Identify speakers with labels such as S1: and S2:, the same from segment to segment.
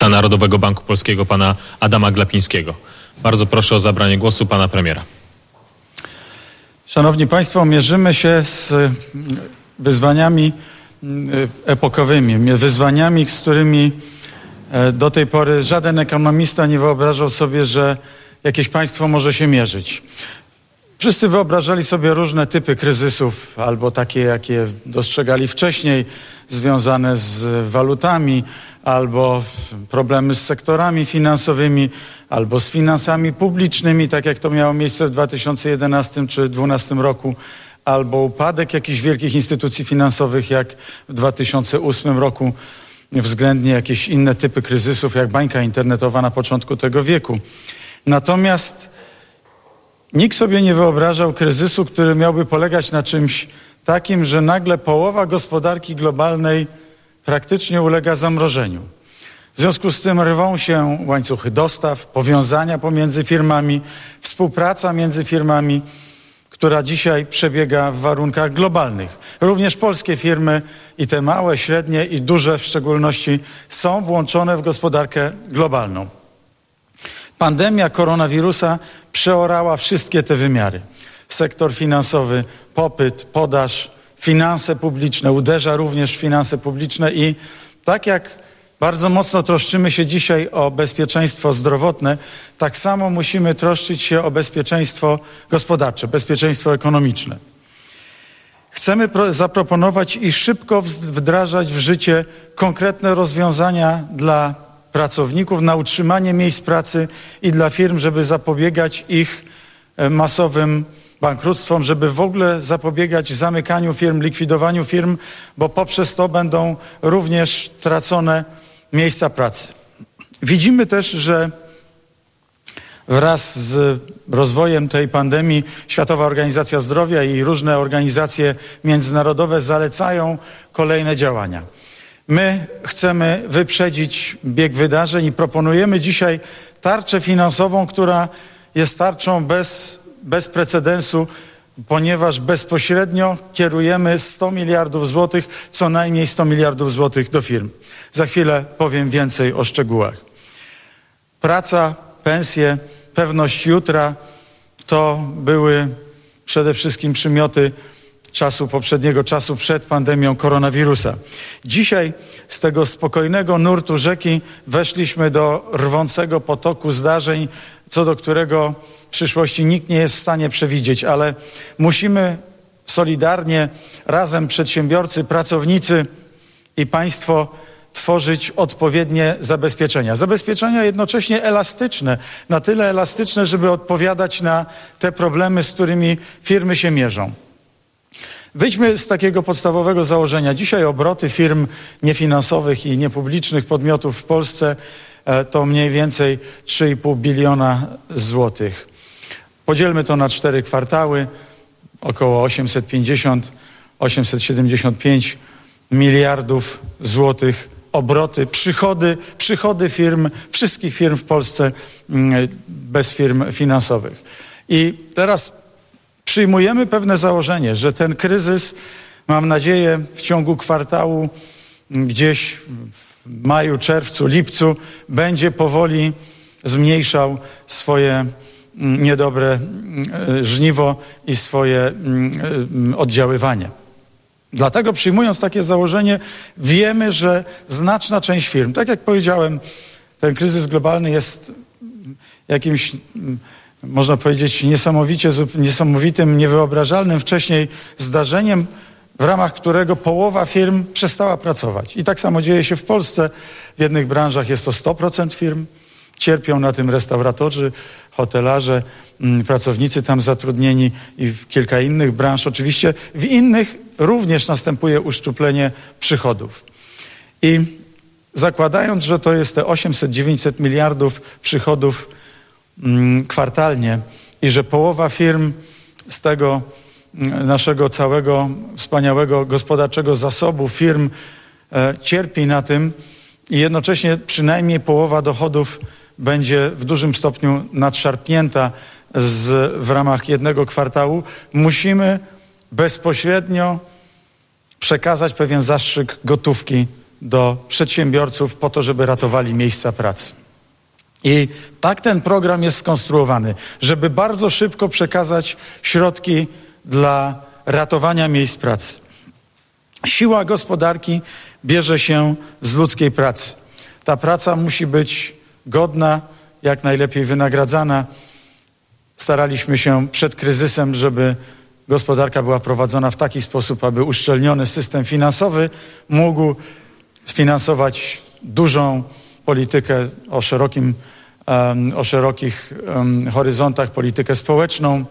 S1: Narodowego Banku Polskiego pana Adama Glapińskiego. Bardzo proszę o zabranie głosu pana premiera.
S2: Szanowni Państwo, mierzymy się z wyzwaniami epokowymi, wyzwaniami, z którymi do tej pory żaden ekonomista nie wyobrażał sobie, że jakieś państwo może się mierzyć. Wszyscy wyobrażali sobie różne typy kryzysów, albo takie, jakie dostrzegali wcześniej, związane z walutami, albo problemy z sektorami finansowymi, albo z finansami publicznymi, tak jak to miało miejsce w 2011 czy 2012 roku, albo upadek jakichś wielkich instytucji finansowych, jak w 2008 roku, względnie jakieś inne typy kryzysów, jak bańka internetowa na początku tego wieku. Natomiast nikt sobie nie wyobrażał kryzysu, który miałby polegać na czymś takim, że nagle połowa gospodarki globalnej praktycznie ulega zamrożeniu. W związku z tym rwą się łańcuchy dostaw, powiązania pomiędzy firmami, współpraca między firmami, która dzisiaj przebiega w warunkach globalnych. Również polskie firmy, i te małe, średnie i duże w szczególności, są włączone w gospodarkę globalną. Pandemia koronawirusa przeorała wszystkie te wymiary. Sektor finansowy, popyt, podaż, finanse publiczne, uderza również w finanse publiczne i tak jak bardzo mocno troszczymy się dzisiaj o bezpieczeństwo zdrowotne, tak samo musimy troszczyć się o bezpieczeństwo gospodarcze, bezpieczeństwo ekonomiczne. Chcemy zaproponować i szybko wdrażać w życie konkretne rozwiązania dla pracowników na utrzymanie miejsc pracy i dla firm, żeby zapobiegać ich masowym bankructwom, żeby w ogóle zapobiegać zamykaniu firm, likwidowaniu firm, bo poprzez to będą również tracone miejsca pracy. Widzimy też, że wraz z rozwojem tej pandemii Światowa Organizacja Zdrowia i różne organizacje międzynarodowe zalecają kolejne działania. My chcemy wyprzedzić bieg wydarzeń i proponujemy dzisiaj tarczę finansową, która jest tarczą bez precedensu, ponieważ bezpośrednio kierujemy 100 miliardów złotych, co najmniej 100 miliardów złotych do firm. Za chwilę powiem więcej o szczegółach. Praca, pensje, pewność jutra to były przede wszystkim przymioty poprzedniego czasu przed pandemią koronawirusa. Dzisiaj z tego spokojnego nurtu rzeki weszliśmy do rwącego potoku zdarzeń, co do którego w przyszłości nikt nie jest w stanie przewidzieć, ale musimy solidarnie, razem przedsiębiorcy, pracownicy i państwo tworzyć odpowiednie zabezpieczenia. Zabezpieczenia jednocześnie elastyczne, na tyle elastyczne, żeby odpowiadać na te problemy, z którymi firmy się mierzą. Wyjdźmy z takiego podstawowego założenia. Dzisiaj obroty firm niefinansowych i niepublicznych podmiotów w Polsce to mniej więcej 3,5 biliona złotych. Podzielmy to na 4 kwartały, około 850-875 miliardów złotych obroty, przychody firm, wszystkich firm w Polsce bez firm finansowych. I teraz przyjmujemy pewne założenie, że ten kryzys, mam nadzieję, w ciągu kwartału, gdzieś w maju, czerwcu, lipcu, będzie powoli zmniejszał swoje niedobre żniwo i swoje oddziaływanie. Dlatego przyjmując takie założenie, wiemy, że znaczna część firm, tak jak powiedziałem, ten kryzys globalny jest jakimś, można powiedzieć, niesamowitym, niewyobrażalnym wcześniej zdarzeniem, w ramach którego połowa firm przestała pracować. I tak samo dzieje się w Polsce. W jednych branżach jest to 100% firm. Cierpią na tym restauratorzy, hotelarze, pracownicy tam zatrudnieni i kilka innych branż. Oczywiście w innych również następuje uszczuplenie przychodów. I zakładając, że to jest te 800-900 miliardów przychodów kwartalnie i że połowa firm z tego naszego całego wspaniałego gospodarczego zasobu firm cierpi na tym i jednocześnie przynajmniej połowa dochodów będzie w dużym stopniu nadszarpnięta w ramach jednego kwartału, musimy bezpośrednio przekazać pewien zastrzyk gotówki do przedsiębiorców po to, żeby ratowali miejsca pracy. I tak ten program jest skonstruowany, żeby bardzo szybko przekazać środki dla ratowania miejsc pracy. Siła gospodarki bierze się z ludzkiej pracy. Ta praca musi być godna, jak najlepiej wynagradzana. Staraliśmy się przed kryzysem, żeby gospodarka była prowadzona w taki sposób, aby uszczelniony system finansowy mógł finansować dużą politykę o szerokich horyzontach, politykę społeczną,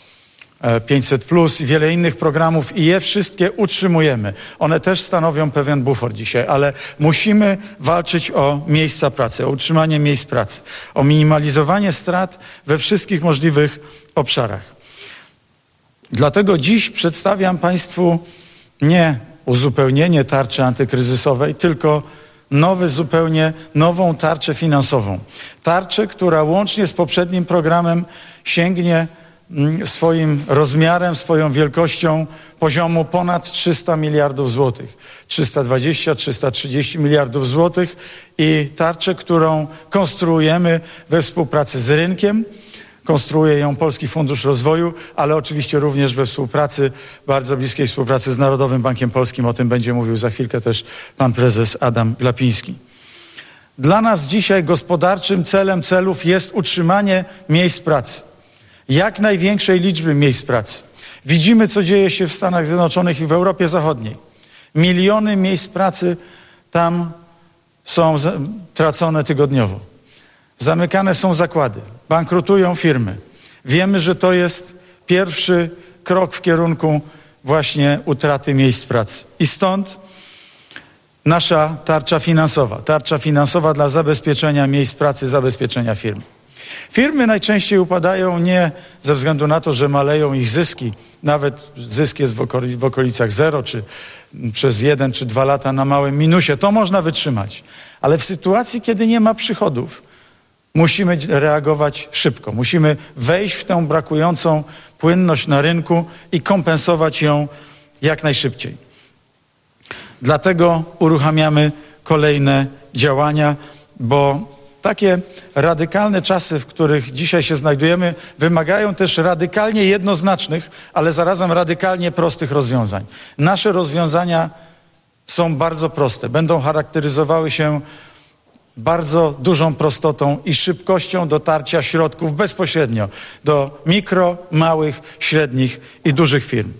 S2: 500+ i wiele innych programów i je wszystkie utrzymujemy. One też stanowią pewien bufor dzisiaj, ale musimy walczyć o miejsca pracy, o utrzymanie miejsc pracy, o minimalizowanie strat we wszystkich możliwych obszarach. Dlatego dziś przedstawiam Państwu nie uzupełnienie tarczy antykryzysowej, tylko zupełnie nową tarczę finansową. Tarczę, która łącznie z poprzednim programem sięgnie swoim rozmiarem, swoją wielkością poziomu ponad 300 miliardów złotych. 320, 330 miliardów złotych i tarczę, którą konstruujemy we współpracy z rynkiem. Konstruuje ją Polski Fundusz Rozwoju, ale oczywiście również we współpracy, bardzo bliskiej współpracy z Narodowym Bankiem Polskim. O tym będzie mówił za chwilkę też pan prezes Adam Glapiński. Dla nas dzisiaj gospodarczym celów jest utrzymanie miejsc pracy. Jak największej liczby miejsc pracy. Widzimy, co dzieje się w Stanach Zjednoczonych i w Europie Zachodniej. Miliony miejsc pracy tam są tracone tygodniowo. Zamykane są zakłady, bankrutują firmy. Wiemy, że to jest pierwszy krok w kierunku właśnie utraty miejsc pracy. I stąd nasza tarcza finansowa dla zabezpieczenia miejsc pracy, zabezpieczenia firm. Firmy najczęściej upadają nie ze względu na to, że maleją ich zyski, nawet zysk jest w okolicach 0, czy przez 1 czy 2 lata na małym minusie. To można wytrzymać. Ale w sytuacji, kiedy nie ma przychodów, musimy reagować szybko. Musimy wejść w tę brakującą płynność na rynku i kompensować ją jak najszybciej. Dlatego uruchamiamy kolejne działania, bo takie radykalne czasy, w których dzisiaj się znajdujemy, wymagają też radykalnie jednoznacznych, ale zarazem radykalnie prostych rozwiązań. Nasze rozwiązania są bardzo proste. Będą charakteryzowały się bardzo dużą prostotą i szybkością dotarcia środków bezpośrednio do mikro, małych, średnich i dużych firm.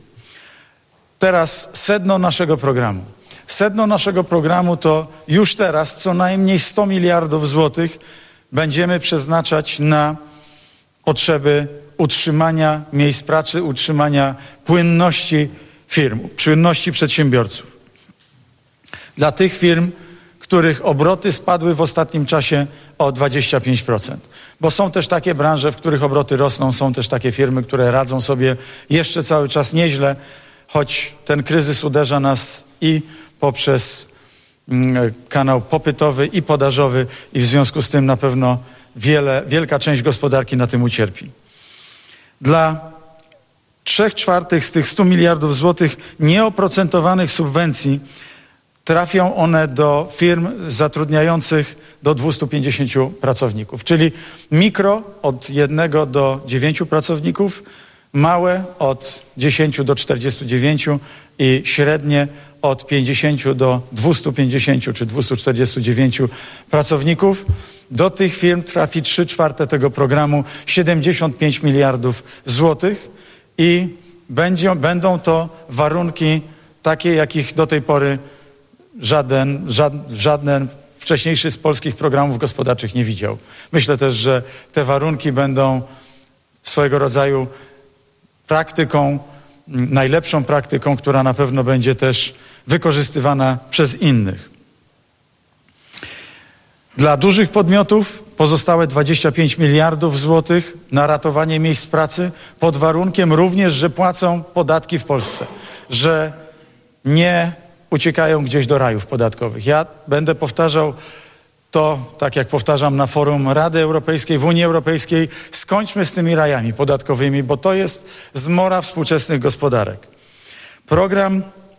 S2: Teraz sedno naszego programu. Sedno naszego programu to już teraz co najmniej 100 miliardów złotych będziemy przeznaczać na potrzeby utrzymania miejsc pracy, utrzymania płynności firm, płynności przedsiębiorców. Dla tych firm, których obroty spadły w ostatnim czasie o 25%. Bo są też takie branże, w których obroty rosną, są też takie firmy, które radzą sobie jeszcze cały czas nieźle, choć ten kryzys uderza nas i poprzez kanał popytowy i podażowy i w związku z tym na pewno wielka część gospodarki na tym ucierpi. Dla 3/4 z tych 100 miliardów złotych nieoprocentowanych subwencji trafią one do firm zatrudniających do 250 pracowników, czyli mikro od 1 do 9 pracowników, małe od 10 do 49 i średnie od 50 do 250 czy 249 pracowników. Do tych firm trafi 3/4 tego programu, 75 miliardów złotych i będą to warunki takie, jakich do tej pory żaden wcześniejszy z polskich programów gospodarczych nie widział. Myślę też, że te warunki będą swojego rodzaju praktyką, najlepszą praktyką, która na pewno będzie też wykorzystywana przez innych. Dla dużych podmiotów pozostałe 25 miliardów złotych na ratowanie miejsc pracy pod warunkiem również, że płacą podatki w Polsce, że nie uciekają gdzieś do rajów podatkowych. Ja będę powtarzał to, tak jak powtarzam na forum Rady Europejskiej, w Unii Europejskiej, skończmy z tymi rajami podatkowymi, bo to jest zmora współczesnych gospodarek. Program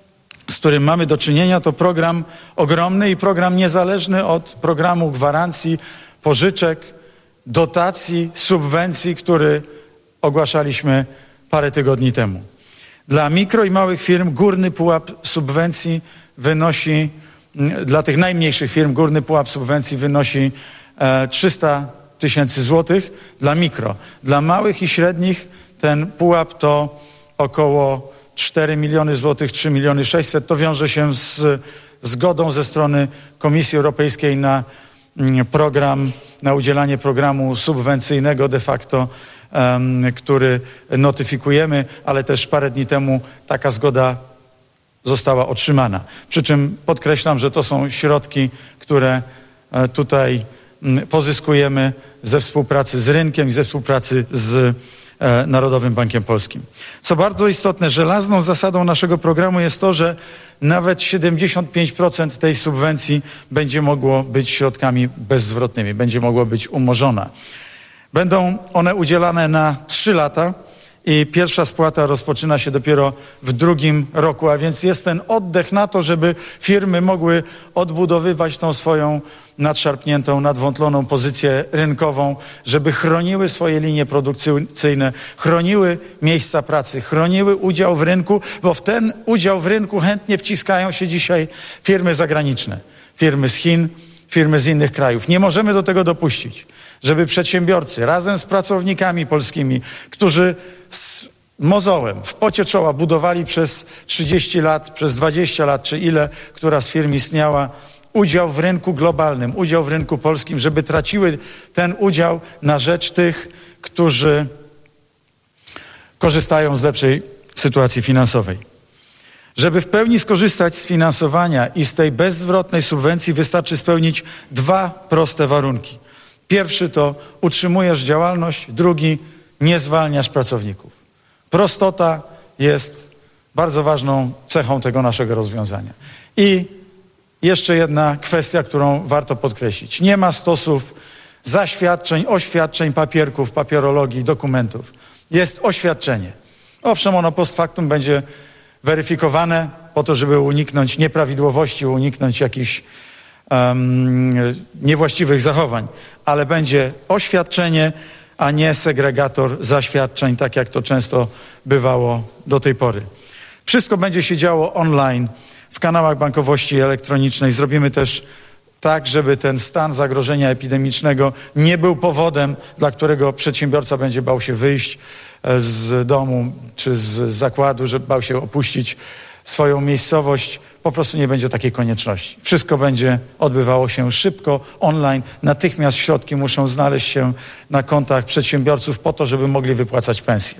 S2: z którym mamy do czynienia, to program ogromny i program niezależny od programu gwarancji, pożyczek, dotacji, subwencji, który ogłaszaliśmy parę tygodni temu. Dla mikro i małych firm górny pułap subwencji wynosi, dla tych najmniejszych firm górny pułap subwencji wynosi 300 tysięcy złotych dla mikro. Dla małych i średnich ten pułap to około 4 miliony złotych, 3 miliony 600. To wiąże się z zgodą ze strony Komisji Europejskiej na program, na udzielanie programu subwencyjnego de facto, który notyfikujemy, ale też parę dni temu taka zgoda została otrzymana. Przy czym podkreślam, że to są środki, które tutaj pozyskujemy ze współpracy z rynkiem i ze współpracy z Narodowym Bankiem Polskim. Co bardzo istotne, żelazną zasadą naszego programu jest to, że nawet 75% tej subwencji będzie mogło być środkami bezzwrotnymi, będzie mogło być umorzona. Będą one udzielane na 3 lata i pierwsza spłata rozpoczyna się dopiero w 2. roku, a więc jest ten oddech na to, żeby firmy mogły odbudowywać tą swoją nadszarpniętą, nadwątloną pozycję rynkową, żeby chroniły swoje linie produkcyjne, chroniły miejsca pracy, chroniły udział w rynku, bo w ten udział w rynku chętnie wciskają się dzisiaj firmy zagraniczne, firmy z Chin, firmy z innych krajów. Nie możemy do tego dopuścić, żeby przedsiębiorcy razem z pracownikami polskimi, którzy z mozołem, w pocie czoła budowali przez 30 lat, przez 20 lat, czy ile, która z firm istniała, udział w rynku globalnym, udział w rynku polskim, żeby traciły ten udział na rzecz tych, którzy korzystają z lepszej sytuacji finansowej. Żeby w pełni skorzystać z finansowania i z tej bezzwrotnej subwencji, wystarczy spełnić 2 proste warunki. Pierwszy to utrzymujesz działalność, drugi nie zwalniasz pracowników. Prostota jest bardzo ważną cechą tego naszego rozwiązania. I jeszcze jedna kwestia, którą warto podkreślić. Nie ma stosów zaświadczeń, oświadczeń, papierków, papierologii, dokumentów. Jest oświadczenie. Owszem, ono post factum będzie weryfikowane po to, żeby uniknąć nieprawidłowości, uniknąć jakichś niewłaściwych zachowań, ale będzie oświadczenie, a nie segregator zaświadczeń, tak jak to często bywało do tej pory. Wszystko będzie się działo online, w kanałach bankowości elektronicznej. Zrobimy też tak, żeby ten stan zagrożenia epidemicznego nie był powodem, dla którego przedsiębiorca będzie bał się wyjść z domu czy z zakładu, że bał się opuścić swoją miejscowość. Po prostu nie będzie takiej konieczności. Wszystko będzie odbywało się szybko, online. Natychmiast środki muszą znaleźć się na kontach przedsiębiorców po to, żeby mogli wypłacać pensje.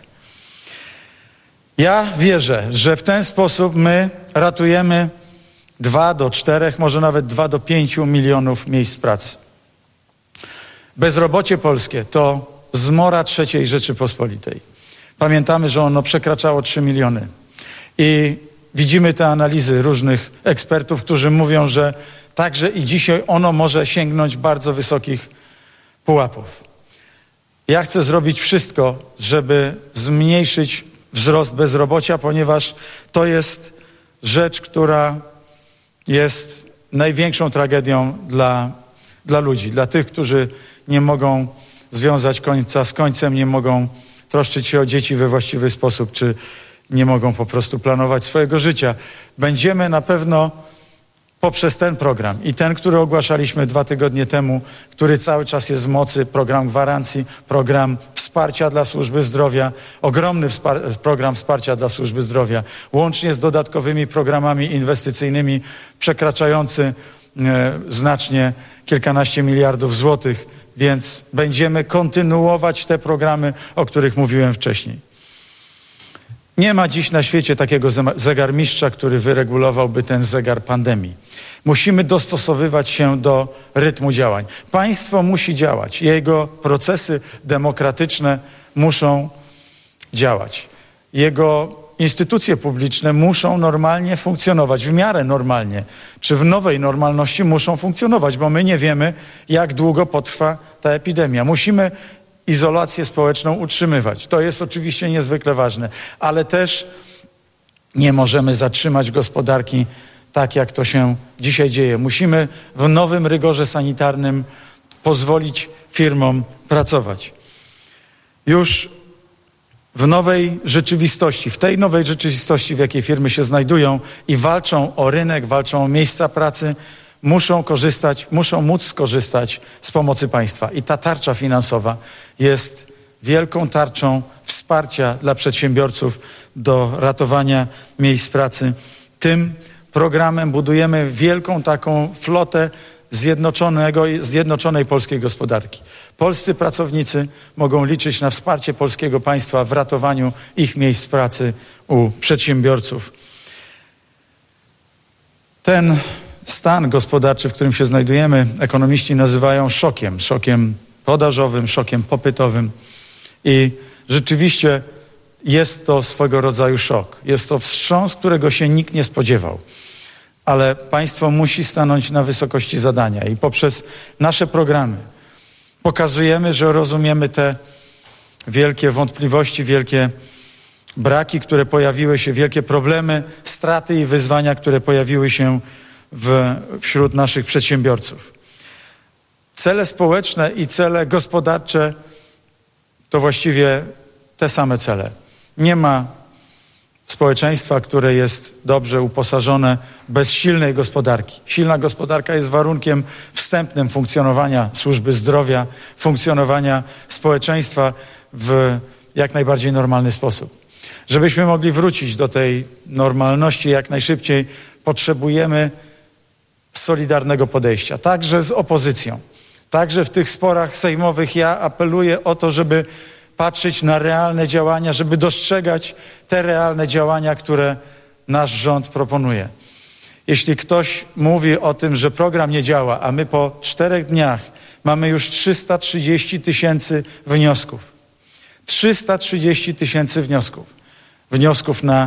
S2: Ja wierzę, że w ten sposób my ratujemy 2 do 4, może nawet 2 do 5 milionów miejsc pracy. Bezrobocie polskie to zmora III Rzeczypospolitej. Pamiętamy, że ono przekraczało 3 miliony. I widzimy te analizy różnych ekspertów, którzy mówią, że także i dzisiaj ono może sięgnąć bardzo wysokich pułapów. Ja chcę zrobić wszystko, żeby zmniejszyć wzrost bezrobocia, ponieważ to jest rzecz, która jest największą tragedią dla ludzi, dla tych, którzy nie mogą związać końca z końcem, nie mogą troszczyć się o dzieci we właściwy sposób, czy nie mogą po prostu planować swojego życia. Będziemy na pewno poprzez ten program i ten, który ogłaszaliśmy 2 tygodnie temu, który cały czas jest w mocy, program gwarancji, program wsparcia dla służby zdrowia, ogromny program wsparcia dla służby zdrowia, łącznie z dodatkowymi programami inwestycyjnymi przekraczający znacznie kilkanaście miliardów złotych, więc będziemy kontynuować te programy, o których mówiłem wcześniej. Nie ma dziś na świecie takiego zegarmistrza, który wyregulowałby ten zegar pandemii. Musimy dostosowywać się do rytmu działań. Państwo musi działać. Jego procesy demokratyczne muszą działać. Jego instytucje publiczne muszą normalnie funkcjonować, w miarę normalnie, czy w nowej normalności muszą funkcjonować, bo my nie wiemy, jak długo potrwa ta epidemia. Musimy izolację społeczną utrzymywać. To jest oczywiście niezwykle ważne, ale też Nie możemy zatrzymać gospodarki tak, jak to się dzisiaj dzieje. Musimy w nowym rygorze sanitarnym pozwolić firmom pracować. Już w nowej rzeczywistości, w tej nowej rzeczywistości, w jakiej firmy się znajdują i walczą o rynek, walczą o miejsca pracy, muszą móc skorzystać z pomocy państwa. I ta tarcza finansowa jest wielką tarczą wsparcia dla przedsiębiorców do ratowania miejsc pracy. Tym programem budujemy wielką taką flotę zjednoczonej polskiej gospodarki. Polscy pracownicy mogą liczyć na wsparcie polskiego państwa w ratowaniu ich miejsc pracy u przedsiębiorców. Ten stan gospodarczy, w którym się znajdujemy, ekonomiści nazywają szokiem podażowym, szokiem popytowym i rzeczywiście jest to swego rodzaju szok. Jest to wstrząs, którego się nikt nie spodziewał. Ale państwo musi stanąć na wysokości zadania i poprzez nasze programy pokazujemy, że rozumiemy te wielkie wątpliwości, wielkie braki, które pojawiły się, wielkie problemy, straty i wyzwania, które pojawiły się wśród naszych przedsiębiorców. Cele społeczne i cele gospodarcze to właściwie te same cele. Nie ma społeczeństwa, które jest dobrze uposażone bez silnej gospodarki. Silna gospodarka jest warunkiem wstępnym funkcjonowania służby zdrowia, funkcjonowania społeczeństwa w jak najbardziej normalny sposób. Żebyśmy mogli wrócić do tej normalności jak najszybciej, potrzebujemy solidarnego podejścia, także z opozycją. Także w tych sporach sejmowych ja apeluję o to, żeby patrzeć na realne działania, żeby dostrzegać te realne działania, które nasz rząd proponuje. Jeśli ktoś mówi o tym, że program nie działa, a my po 4 dniach mamy już 330 000 wniosków. 330 000 wniosków. Wniosków na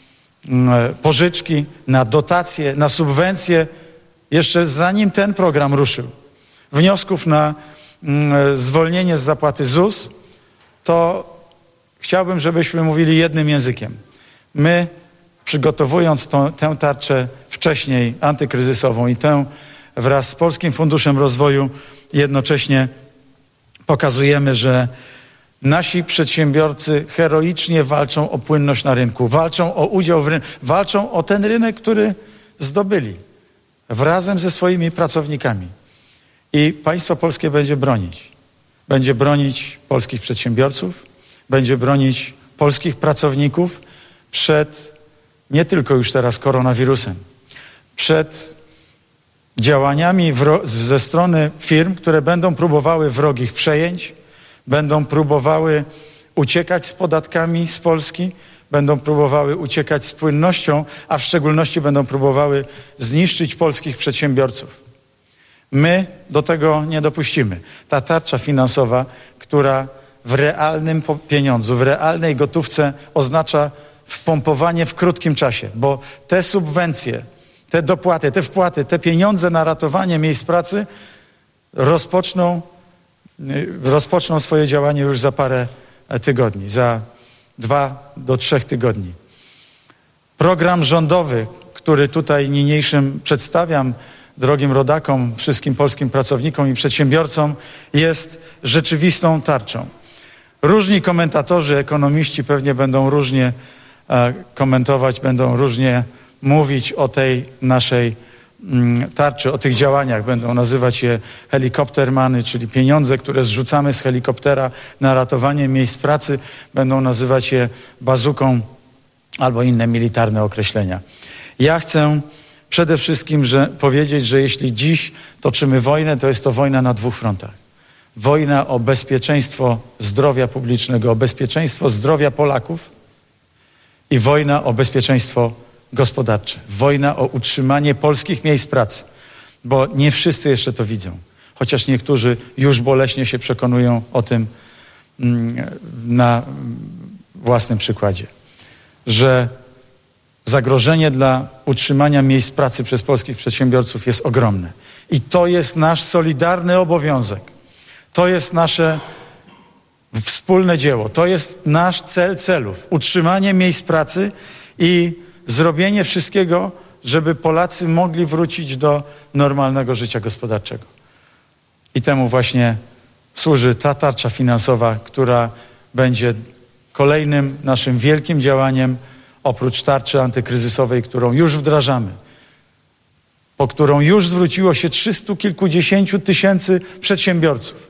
S2: pożyczki, na dotacje, na subwencje, jeszcze zanim ten program ruszył. Wniosków na zwolnienie z zapłaty ZUS, to chciałbym, żebyśmy mówili jednym językiem. My, przygotowując tę tarczę wcześniej antykryzysową i tę wraz z Polskim Funduszem Rozwoju, jednocześnie pokazujemy, że nasi przedsiębiorcy heroicznie walczą o płynność na rynku, walczą o udział w rynku, walczą o ten rynek, który zdobyli razem ze swoimi pracownikami. I państwo polskie będzie bronić. Będzie bronić polskich przedsiębiorców, będzie bronić polskich pracowników przed nie tylko już teraz koronawirusem, przed działaniami ze strony firm, które będą próbowały wrogich przejęć, będą próbowały uciekać z podatkami z Polski, będą próbowały uciekać z płynnością, a w szczególności będą próbowały zniszczyć polskich przedsiębiorców. My do tego nie dopuścimy. Ta tarcza finansowa, która w realnym pieniądzu, w realnej gotówce oznacza wpompowanie w krótkim czasie, bo te subwencje, te dopłaty, te wpłaty, te pieniądze na ratowanie miejsc pracy rozpoczną swoje działanie już za parę tygodni, za 2 do 3 tygodni. Program rządowy, który tutaj niniejszym przedstawiam drogim rodakom, wszystkim polskim pracownikom i przedsiębiorcom, jest rzeczywistą tarczą. Różni komentatorzy, ekonomiści pewnie będą różnie komentować, będą różnie mówić o tej naszej tarczy, o tych działaniach. Będą nazywać je helikopter money, czyli pieniądze, które zrzucamy z helikoptera na ratowanie miejsc pracy. Będą nazywać je bazuką albo inne militarne określenia. Ja chcę przede wszystkim powiedzieć, że jeśli dziś toczymy wojnę, to jest to wojna na 2 frontach. Wojna o bezpieczeństwo zdrowia publicznego, o bezpieczeństwo zdrowia Polaków i wojna o bezpieczeństwo gospodarcze. Wojna o utrzymanie polskich miejsc pracy, bo nie wszyscy jeszcze to widzą, chociaż niektórzy już boleśnie się przekonują o tym na własnym przykładzie, że zagrożenie dla utrzymania miejsc pracy przez polskich przedsiębiorców jest ogromne. I to jest nasz solidarny obowiązek. To jest nasze wspólne dzieło. To jest nasz cel celów. Utrzymanie miejsc pracy i zrobienie wszystkiego, żeby Polacy mogli wrócić do normalnego życia gospodarczego. I temu właśnie służy ta tarcza finansowa, która będzie kolejnym naszym wielkim działaniem, oprócz tarczy antykryzysowej, którą już wdrażamy, po którą już zwróciło się 300 kilkudziesięciu tysięcy przedsiębiorców.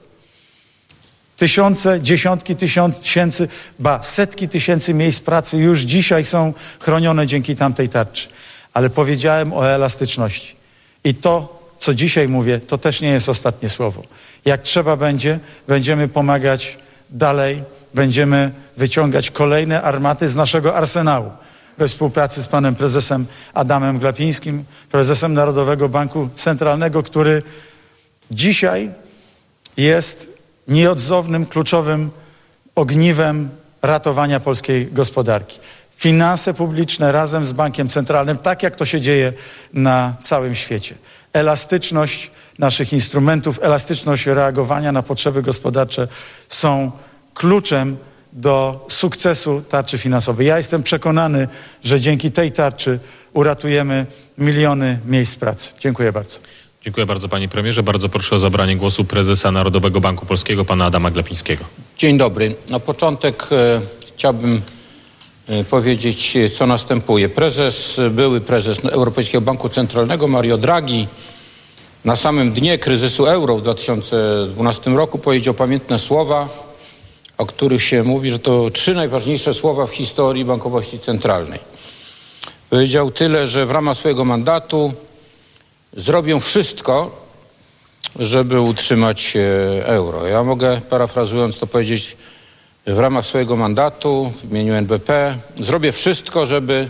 S2: Tysiące, dziesiątki tysięcy, setki tysięcy miejsc pracy już dzisiaj są chronione dzięki tamtej tarczy. Ale powiedziałem o elastyczności. I to, co dzisiaj mówię, to też nie jest ostatnie słowo. Jak trzeba będzie, będziemy pomagać dalej, będziemy wyciągać kolejne armaty z naszego arsenału. We współpracy z panem prezesem Adamem Glapińskim, prezesem Narodowego Banku Centralnego, który dzisiaj jest nieodzownym, kluczowym ogniwem ratowania polskiej gospodarki. Finanse publiczne razem z Bankiem Centralnym, tak jak to się dzieje na całym świecie. Elastyczność naszych instrumentów, elastyczność reagowania na potrzeby gospodarcze są kluczem do sukcesu tarczy finansowej. Ja jestem przekonany, że dzięki tej tarczy uratujemy miliony miejsc pracy. Dziękuję bardzo.
S1: Dziękuję bardzo panie premierze. Bardzo proszę o zabranie głosu prezesa Narodowego Banku Polskiego, pana Adama Glapińskiego.
S3: Dzień dobry. Na początek chciałbym powiedzieć, co następuje. Były prezes Europejskiego Banku Centralnego Mario Draghi na samym dnie kryzysu euro w 2012 roku powiedział pamiętne słowa, o których się mówi, że to 3 najważniejsze słowa w historii bankowości centralnej. Powiedział tyle, że w ramach swojego mandatu zrobią wszystko, żeby utrzymać euro. Ja mogę, parafrazując to, powiedzieć, w ramach swojego mandatu w imieniu NBP zrobię wszystko, żeby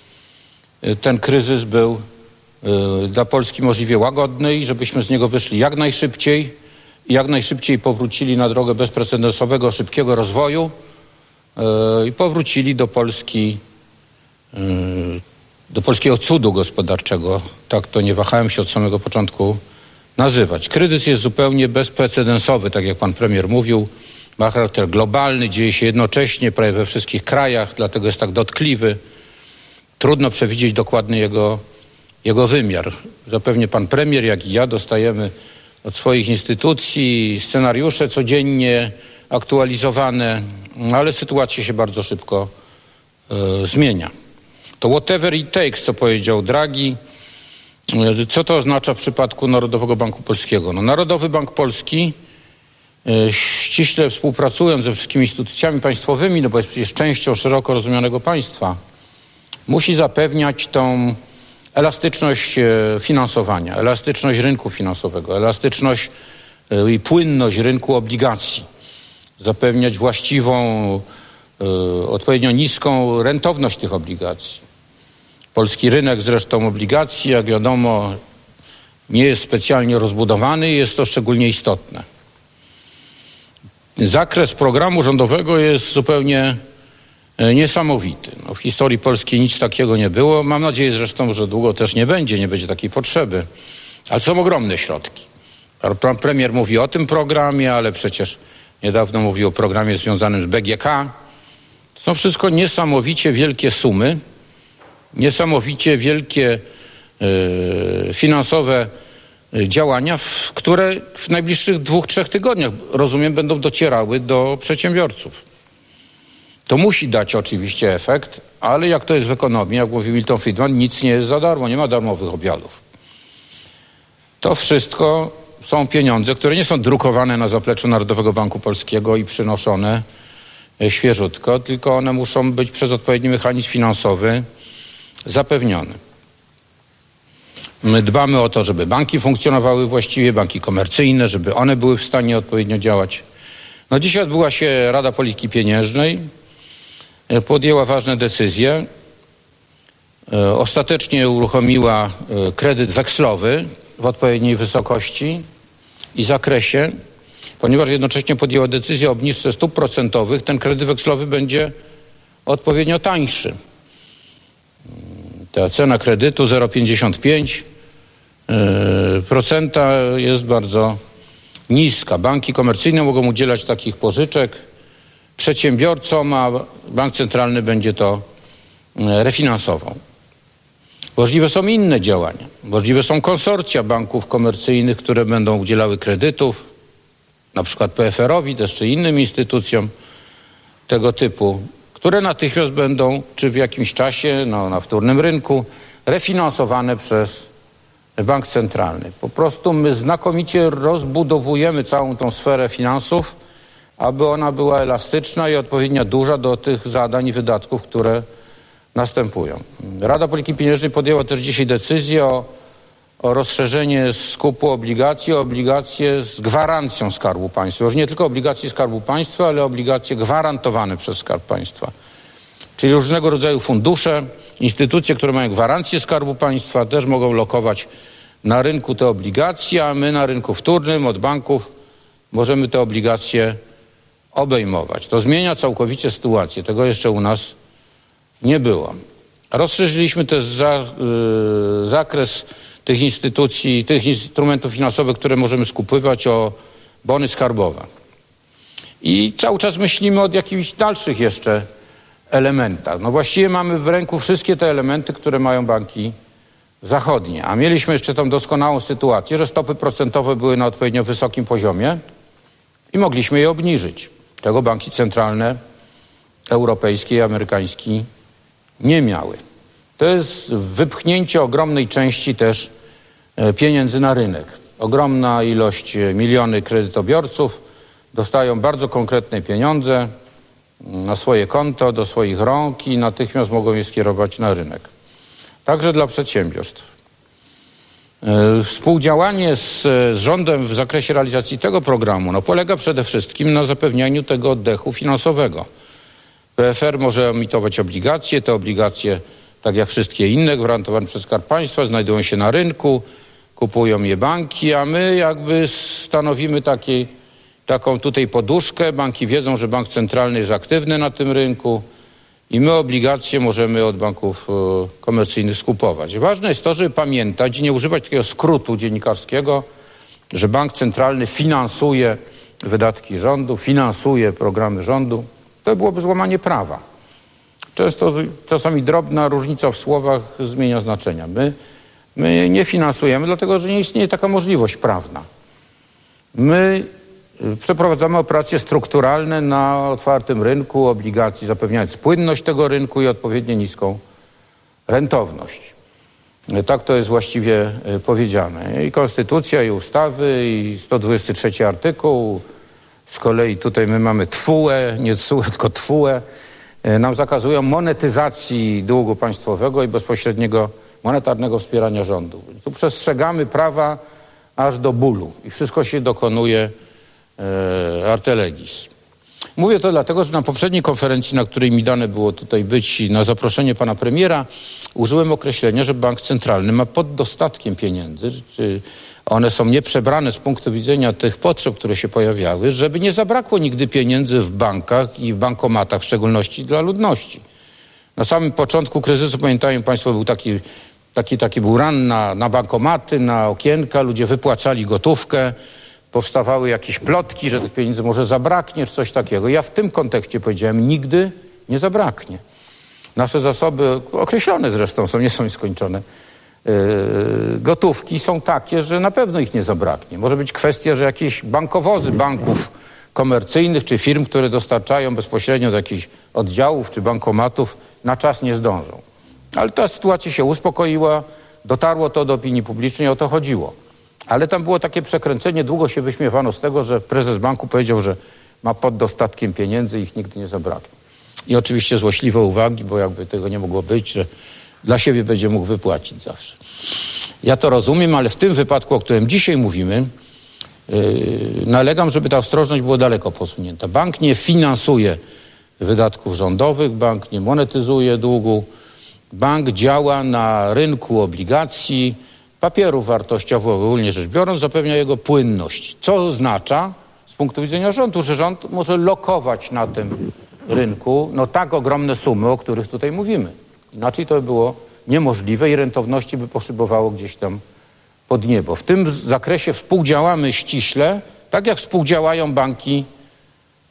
S3: ten kryzys był dla Polski możliwie łagodny i żebyśmy z niego wyszli jak najszybciej powrócili na drogę bezprecedensowego, szybkiego rozwoju i powrócili do Polski, do polskiego cudu gospodarczego. Tak to nie wahałem się od samego początku nazywać. Kryzys jest zupełnie bezprecedensowy, tak jak pan premier mówił. Ma charakter globalny, dzieje się jednocześnie prawie we wszystkich krajach, dlatego jest tak dotkliwy. Trudno przewidzieć dokładny jego wymiar. Zapewne pan premier, jak i ja dostajemy od swoich instytucji scenariusze codziennie aktualizowane, ale sytuacja się bardzo szybko zmienia. To whatever it takes, co powiedział Draghi, co to oznacza w przypadku Narodowego Banku Polskiego? No, Narodowy Bank Polski, ściśle współpracując ze wszystkimi instytucjami państwowymi, no bo jest przecież częścią szeroko rozumianego państwa, musi zapewniać tą elastyczność finansowania, elastyczność rynku finansowego, elastyczność i płynność rynku obligacji, zapewniać właściwą, odpowiednio niską rentowność tych obligacji. Polski rynek zresztą obligacji, jak wiadomo, nie jest specjalnie rozbudowany i jest to szczególnie istotne. Zakres programu rządowego jest zupełnie niesamowity. No, w historii polskiej nic takiego nie było. Mam nadzieję zresztą, że długo też nie będzie takiej potrzeby. Ale są ogromne środki. Pan premier mówi o tym programie, ale przecież niedawno mówił o programie związanym z BGK. To są wszystko niesamowicie wielkie sumy, niesamowicie wielkie finansowe działania, które w najbliższych 2-3 tygodniach, rozumiem, będą docierały do przedsiębiorców. To musi dać oczywiście efekt, ale jak to jest w ekonomii, jak mówi Milton Friedman, nic nie jest za darmo, nie ma darmowych obiadów. To wszystko są pieniądze, które nie są drukowane na zapleczu Narodowego Banku Polskiego i przynoszone świeżutko, tylko one muszą być przez odpowiedni mechanizm finansowy zapewnione. My dbamy o to, żeby banki funkcjonowały właściwie, banki komercyjne, żeby one były w stanie odpowiednio działać. No dzisiaj odbyła się Rada Polityki Pieniężnej, podjęła ważne decyzje, ostatecznie uruchomiła kredyt wekslowy w odpowiedniej wysokości i zakresie, ponieważ jednocześnie podjęła decyzję o obniżce stóp procentowych, ten kredyt wekslowy będzie odpowiednio tańszy. Ta cena kredytu 0,55% jest bardzo niska. Banki komercyjne mogą udzielać takich pożyczek przedsiębiorcom, a bank centralny będzie to refinansował. Możliwe są inne działania. Możliwe są konsorcja banków komercyjnych, które będą udzielały kredytów, na przykład PFR-owi też, czy innym instytucjom tego typu, które natychmiast będą, czy w jakimś czasie, na wtórnym rynku, refinansowane przez bank centralny. Po prostu my znakomicie rozbudowujemy całą tą sferę finansów, aby ona była elastyczna i odpowiednio duża do tych zadań i wydatków, które następują. Rada Polityki Pieniężnej podjęła też dzisiaj decyzję o rozszerzenie skupu obligacji o obligacje z gwarancją Skarbu Państwa. Już nie tylko obligacje Skarbu Państwa, ale obligacje gwarantowane przez Skarb Państwa. Czyli różnego rodzaju fundusze, instytucje, które mają gwarancję Skarbu Państwa, też mogą lokować na rynku te obligacje, a my na rynku wtórnym od banków możemy te obligacje obejmować. To zmienia całkowicie sytuację. Tego jeszcze u nas nie było. Rozszerzyliśmy też zakres tych instytucji, tych instrumentów finansowych, które możemy skupywać, o bony skarbowe. I cały czas myślimy o jakichś dalszych jeszcze elementach. No właściwie mamy w ręku wszystkie te elementy, które mają banki zachodnie. A mieliśmy jeszcze tą doskonałą sytuację, że stopy procentowe były na odpowiednio wysokim poziomie i mogliśmy je obniżyć. Tego banki centralne europejskie i amerykańskie nie miały. To jest wypchnięcie ogromnej części też pieniędzy na rynek. Ogromna ilość, miliony kredytobiorców dostają bardzo konkretne pieniądze na swoje konto, do swoich rąk i natychmiast mogą je skierować na rynek. Także dla przedsiębiorstw. Współdziałanie z rządem w zakresie realizacji tego programu polega przede wszystkim na zapewnianiu tego oddechu finansowego. PFR może emitować obligacje. Te obligacje, tak jak wszystkie inne gwarantowane przez Skarb Państwa, znajdują się na rynku, kupują je banki, a my jakby stanowimy taką tutaj poduszkę. Banki wiedzą, że bank centralny jest aktywny na tym rynku i my obligacje możemy od banków komercyjnych skupować. Ważne jest to, żeby pamiętać i nie używać takiego skrótu dziennikarskiego, że bank centralny finansuje wydatki rządu, finansuje programy rządu. To byłoby złamanie prawa. Czasami drobna różnica w słowach zmienia znaczenia. My nie finansujemy, dlatego że nie istnieje taka możliwość prawna. My przeprowadzamy operacje strukturalne na otwartym rynku obligacji, zapewniając płynność tego rynku i odpowiednio niską rentowność. Tak to jest właściwie powiedziane. I konstytucja, i ustawy, i 123 artykuł. Z kolei tutaj my mamy TFUE, nie TSUE, tylko TFUE. Nam zakazują monetyzacji długu państwowego i bezpośredniego monetarnego wspierania rządu. Tu przestrzegamy prawa aż do bólu i wszystko się dokonuje arte legis. Mówię to dlatego, że na poprzedniej konferencji, na której mi dane było tutaj być na zaproszenie pana premiera, użyłem określenia, że bank centralny ma pod dostatkiem pieniędzy, czy one są nieprzebrane z punktu widzenia tych potrzeb, które się pojawiały, żeby nie zabrakło nigdy pieniędzy w bankach i w bankomatach, w szczególności dla ludności. Na samym początku kryzysu, pamiętają państwo, był taki był run na bankomaty, na okienka, ludzie wypłacali gotówkę, powstawały jakieś plotki, że tych pieniędzy może zabraknie, czy coś takiego. Ja w tym kontekście powiedziałem, nigdy nie zabraknie. Nasze zasoby, określone zresztą są, nie są nieskończone, gotówki są takie, że na pewno ich nie zabraknie. Może być kwestia, że jakieś bankowozy banków komercyjnych czy firm, które dostarczają bezpośrednio do jakichś oddziałów czy bankomatów, na czas nie zdążą. Ale ta sytuacja się uspokoiła, dotarło to do opinii publicznej, o to chodziło. Ale tam było takie przekręcenie, długo się wyśmiewano z tego, że prezes banku powiedział, że ma pod dostatkiem pieniędzy i ich nigdy nie zabraknie. I oczywiście złośliwe uwagi, bo jakby tego nie mogło być, że dla siebie będzie mógł wypłacić zawsze. Ja to rozumiem, ale w tym wypadku, o którym dzisiaj mówimy, nalegam, żeby ta ostrożność była daleko posunięta. Bank nie finansuje wydatków rządowych, bank nie monetyzuje długu. Bank działa na rynku obligacji, papierów wartościowych, ogólnie rzecz biorąc, zapewnia jego płynność. Co oznacza z punktu widzenia rządu, że rząd może lokować na tym rynku tak ogromne sumy, o których tutaj mówimy. Inaczej to by było niemożliwe i rentowności by poszybowało gdzieś tam pod niebo. W tym zakresie współdziałamy ściśle, tak jak współdziałają banki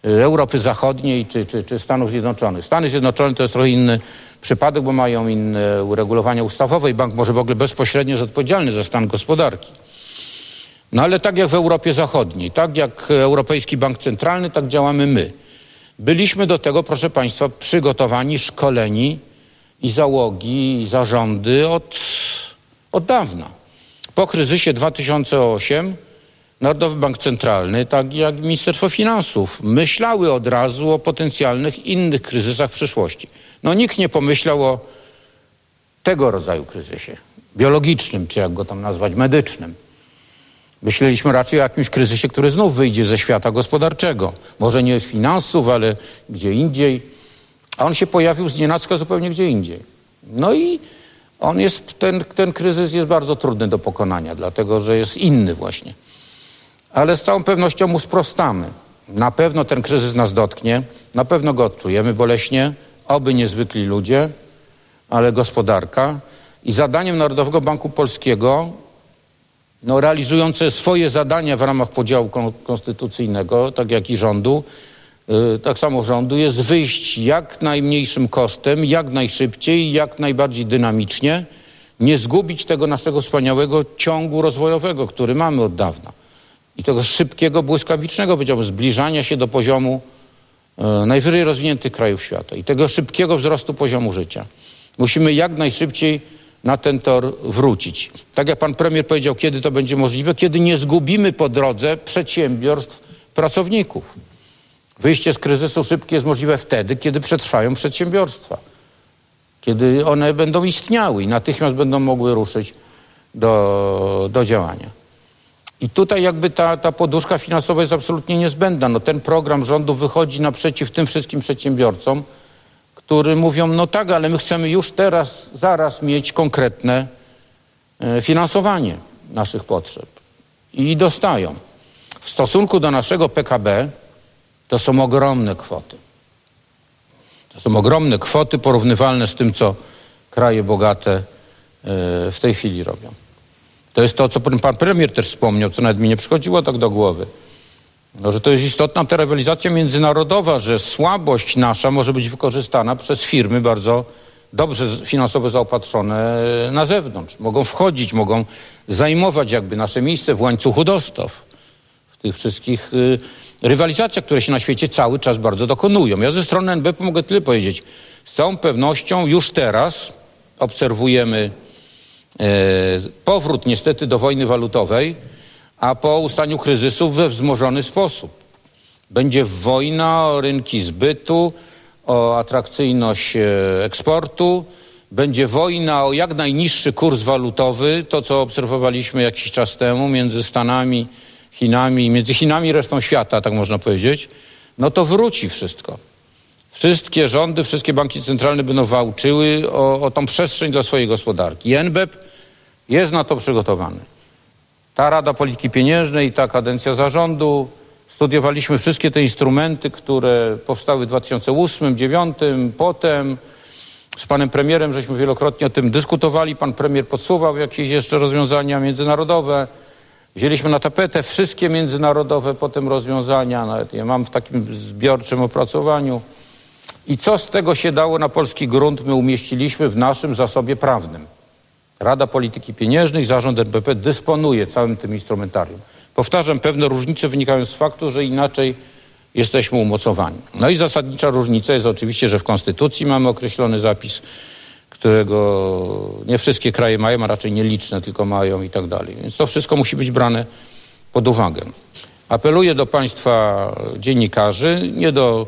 S3: Europy Zachodniej czy Stanów Zjednoczonych. Stany Zjednoczone to jest trochę inny przypadek, bo mają inne uregulowania ustawowe i bank może w ogóle bezpośrednio jest odpowiedzialny za stan gospodarki. No ale tak jak w Europie Zachodniej, tak jak Europejski Bank Centralny, tak działamy my. Byliśmy do tego, proszę Państwa, przygotowani, szkoleni i załogi, i zarządy od dawna. Po kryzysie 2008 Narodowy Bank Centralny, tak jak Ministerstwo Finansów, myślały od razu o potencjalnych innych kryzysach w przyszłości. No nikt nie pomyślał o tego rodzaju kryzysie biologicznym, czy jak go tam nazwać, medycznym. Myśleliśmy raczej o jakimś kryzysie, który znów wyjdzie ze świata gospodarczego. Może nie z finansów, ale gdzie indziej. A on się pojawił znienacka zupełnie gdzie indziej. No i on jest, ten kryzys jest bardzo trudny do pokonania, dlatego że jest inny właśnie. Ale z całą pewnością mu sprostamy. Na pewno ten kryzys nas dotknie, na pewno go odczujemy boleśnie, oby niezwykli ludzie, ale gospodarka. I zadaniem Narodowego Banku Polskiego, realizujące swoje zadania w ramach podziału konstytucyjnego, tak jak i rządu, tak samo rządu, jest wyjść jak najmniejszym kosztem, jak najszybciej, jak najbardziej dynamicznie, nie zgubić tego naszego wspaniałego ciągu rozwojowego, który mamy od dawna. I tego szybkiego, błyskawicznego, powiedziałbym, zbliżania się do poziomu najwyżej rozwiniętych krajów świata i tego szybkiego wzrostu poziomu życia. Musimy jak najszybciej na ten tor wrócić. Tak jak pan premier powiedział, kiedy to będzie możliwe, kiedy nie zgubimy po drodze przedsiębiorstw, pracowników. Wyjście z kryzysu szybkie jest możliwe wtedy, kiedy przetrwają przedsiębiorstwa. Kiedy one będą istniały i natychmiast będą mogły ruszyć do działania. I tutaj jakby ta poduszka finansowa jest absolutnie niezbędna. Ten program rządu wychodzi naprzeciw tym wszystkim przedsiębiorcom, którzy mówią, tak, ale my chcemy już teraz, zaraz mieć konkretne finansowanie naszych potrzeb. I dostają. W stosunku do naszego PKB to są ogromne kwoty. To są ogromne kwoty porównywalne z tym, co kraje bogate w tej chwili robią. To jest to, co pan premier też wspomniał, co nawet mi nie przychodziło tak do głowy. Że to jest istotna ta rywalizacja międzynarodowa, że słabość nasza może być wykorzystana przez firmy bardzo dobrze finansowo zaopatrzone na zewnątrz. Mogą wchodzić, mogą zajmować jakby nasze miejsce w łańcuchu dostaw. W tych wszystkich rywalizacjach, które się na świecie cały czas bardzo dokonują. Ja ze strony NBP mogę tyle powiedzieć. Z całą pewnością już teraz obserwujemy powrót niestety do wojny walutowej, a po ustaniu kryzysu we wzmożony sposób. Będzie wojna o rynki zbytu, o atrakcyjność eksportu, będzie wojna o jak najniższy kurs walutowy, to co obserwowaliśmy jakiś czas temu między Stanami, Chinami, między Chinami i resztą świata, tak można powiedzieć, to wróci wszystko. Wszystkie rządy, wszystkie banki centralne będą walczyły o tą przestrzeń dla swojej gospodarki. I NBP jest na to przygotowany. Ta Rada Polityki Pieniężnej, ta kadencja zarządu, studiowaliśmy wszystkie te instrumenty, które powstały w 2008, 2009, potem z panem premierem żeśmy wielokrotnie o tym dyskutowali. Pan premier podsuwał jakieś jeszcze rozwiązania międzynarodowe. Wzięliśmy na tapetę wszystkie międzynarodowe potem rozwiązania, nawet je mam w takim zbiorczym opracowaniu. I co z tego się dało na polski grunt, my umieściliśmy w naszym zasobie prawnym. Rada Polityki Pieniężnej, Zarząd NBP dysponuje całym tym instrumentarium. Powtarzam, pewne różnice wynikają z faktu, że inaczej jesteśmy umocowani. I zasadnicza różnica jest oczywiście, że w Konstytucji mamy określony zapis, którego nie wszystkie kraje mają, a raczej nieliczne tylko mają i tak dalej. Więc to wszystko musi być brane pod uwagę. Apeluję do państwa dziennikarzy, nie do